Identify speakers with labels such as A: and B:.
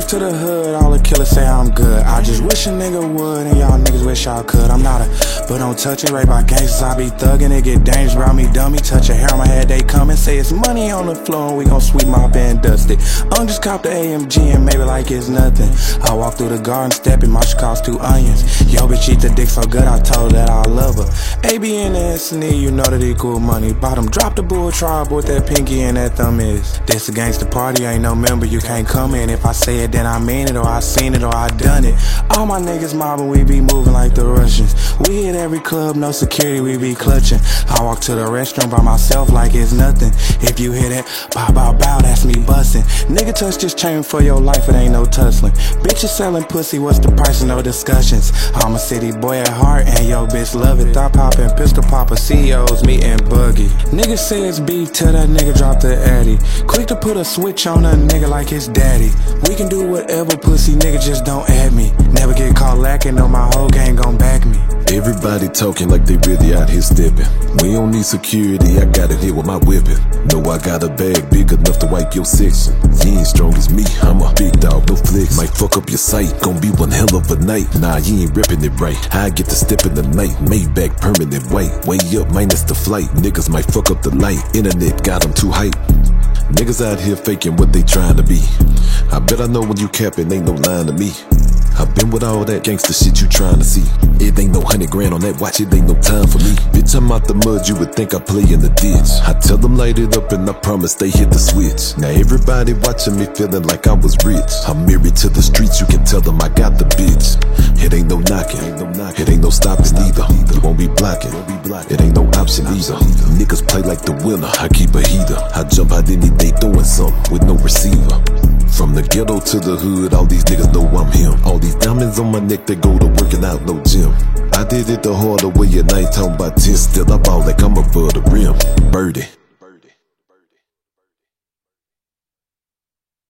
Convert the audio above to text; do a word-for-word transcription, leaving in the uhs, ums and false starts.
A: Truth to the hood, all the killers say I'm good. I just wish a nigga would, and y'all niggas wish y'all could. I'm not a, but don't touch it, right by gangsters, I be thuggin'. It get dangerous around me, dummy. Touch a hair on my head, they come and say it's money on the floor, and we gon' sweep mop and dust it. I'm just cop the A M G and maybe like it's nothing. I walk through the garden, stepping, my shit cost two onions. Yo, bitch eat the dick so good, I told her that I love her. A B and S and E, you know that equal money. Bottom, drop the bull, try what that pinky and that thumb is. This a gangsta party, ain't no member, you can't come in. If I say it, then I mean it, or I seen it, or I done it. All my niggas mobbing, we be moving like the Russians. We hit every club, no security, we be clutching. I walk to the restaurant by myself like it's nothing. If you hear that, bow, bow, bow, that's me bustin'. Nigga touch this chain for your life, it ain't no tussling. Bitches selling pussy, what's the price of no discussions? I'm a city boy at heart, and yo bitch love it. Thought poppin', pistol popper, C E Os, me and Buggy. Niggas say it's beef till that nigga drop the addy. Quick to put a switch on a nigga like his daddy. We can do whatever, pussy nigga, just don't add me. Never get caught lacking, no, my whole gang gon' back me.
B: Everybody talking like they really out here stepping. We don't need security, I got it here with my whipping. Know I got a bag big enough to wipe your section. You ain't strong as me, I'm a big dog, no flex. Might fuck up your sight, gon' be one hell of a night. Nah, you ain't ripping it right, I get to step in the night. Maybach permanent white, way up minus the flight. Niggas might fuck up the light, internet got them too hype. Niggas out here faking what they trying to be. I bet I know when you capping, ain't no line to me. I've been with all that gangster shit you trying to see. It ain't no hundred grand on that watch, it ain't no time for me. Bitch, I'm out the mud, you would think I play in the ditch. I tell them light it up and I promise they hit the switch. Now everybody watching me feeling like I was rich. I'm married to the streets, you can tell them I got the bitch. It ain't no knocking, it ain't no stopping either. You won't be blocking, it ain't no option either. Niggas play like the winner, I keep a heater. I jump out any day throwing something with no receiver. From the ghetto to the hood, all these niggas know I'm him. All these diamonds on my neck, they go to working out, no gym. I did it the harder way and I ain't talking about ten. Still I ball like I'm above the rim. Birdie.